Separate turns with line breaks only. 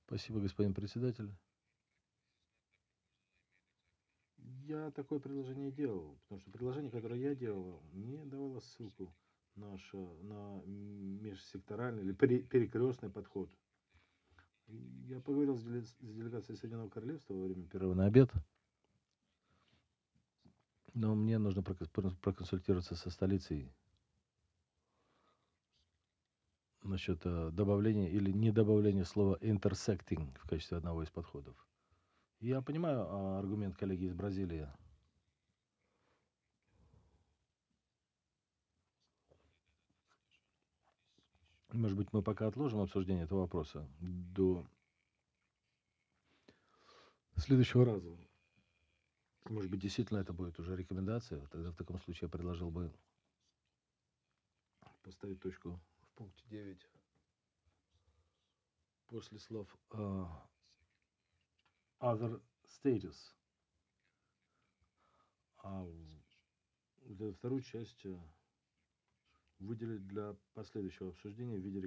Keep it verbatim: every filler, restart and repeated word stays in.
Спасибо, господин председатель. Я такое предложение делал, потому что предложение, которое я делал, не давало ссылку на, ша- на межсекторальный или пере- перекрестный подход. И Я поговорил с, деле- с делегацией Соединенного Королевства во время первого на обед, но мне нужно прокон- прокон- проконсультироваться со столицей насчет э, добавления или не добавления слова intersecting в качестве одного из подходов. Я понимаю а, аргумент коллеги из Бразилии. Может быть, мы пока отложим обсуждение этого вопроса до следующего раза. Может быть, действительно это будет уже рекомендация. Тогда в таком случае я предложил бы поставить точку в пункте девять после слов а, other status. А в- вот эту вторую часть э, выделить для последующего обсуждения в виде